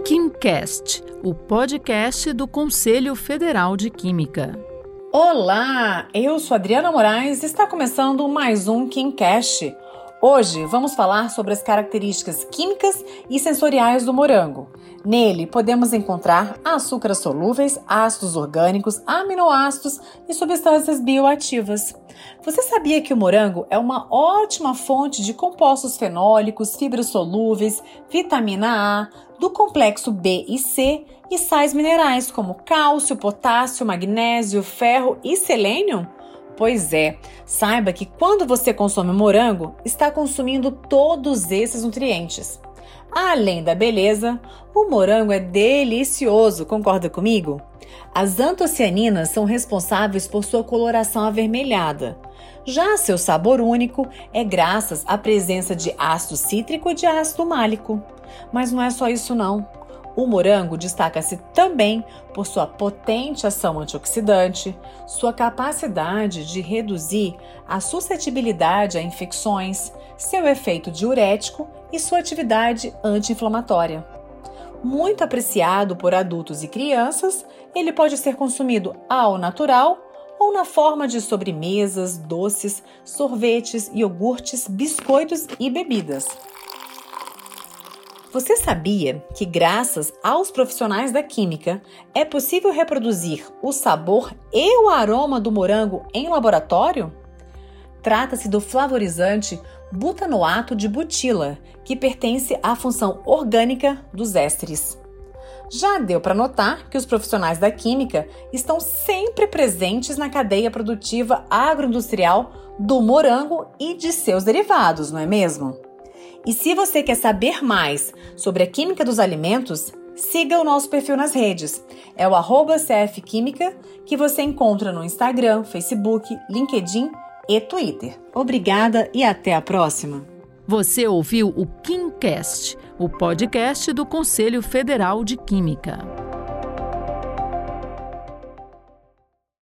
KimCast, o podcast do Conselho Federal de Química. Olá, eu sou Adriana Moraes e está começando mais um KimCast. Hoje vamos falar sobre as características químicas e sensoriais do morango. Nele podemos encontrar açúcares solúveis, ácidos orgânicos, aminoácidos e substâncias bioativas. Você sabia que o morango é uma ótima fonte de compostos fenólicos, fibras solúveis, vitamina A, do complexo B e C e sais minerais como cálcio, potássio, magnésio, ferro e selênio? Pois é, saiba que quando você consome morango, está consumindo todos esses nutrientes. Além da beleza, o morango é delicioso, concorda comigo? As antocianinas são responsáveis por sua coloração avermelhada. Já seu sabor único é graças à presença de ácido cítrico e de ácido málico. Mas não é só isso não. O morango destaca-se também por sua potente ação antioxidante, sua capacidade de reduzir a suscetibilidade a infecções, seu efeito diurético e sua atividade anti-inflamatória. Muito apreciado por adultos e crianças, ele pode ser consumido ao natural ou na forma de sobremesas, doces, sorvetes, iogurtes, biscoitos e bebidas. Você sabia que, graças aos profissionais da química, é possível reproduzir o sabor e o aroma do morango em laboratório? Trata-se do flavorizante butanoato de butila, que pertence à função orgânica dos ésteres. Já deu para notar que os profissionais da química estão sempre presentes na cadeia produtiva agroindustrial do morango e de seus derivados, não é mesmo? E se você quer saber mais sobre a química dos alimentos, siga o nosso perfil nas redes. É o @CFQuímica, que você encontra no Instagram, Facebook, LinkedIn e Twitter. Obrigada e até a próxima! Você ouviu o KimCast, o podcast do Conselho Federal de Química.